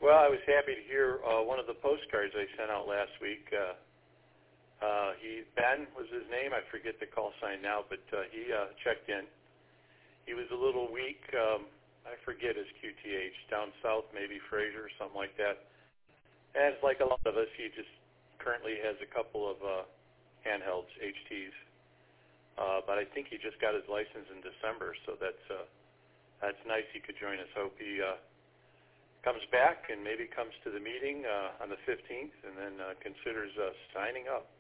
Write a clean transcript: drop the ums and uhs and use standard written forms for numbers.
Well, I was happy to hear one of the postcards I sent out last week. Ben was his name. I forget the call sign now, but he checked in. He was a little weak. I forget his QTH. Down south, maybe Fraser or something like that. And it's like a lot of us, he just currently has a couple of handhelds, HTs. But I think he just got his license in December, so that's nice he could join us. Hope he comes back and maybe comes to the meeting on the 15th and then considers signing up.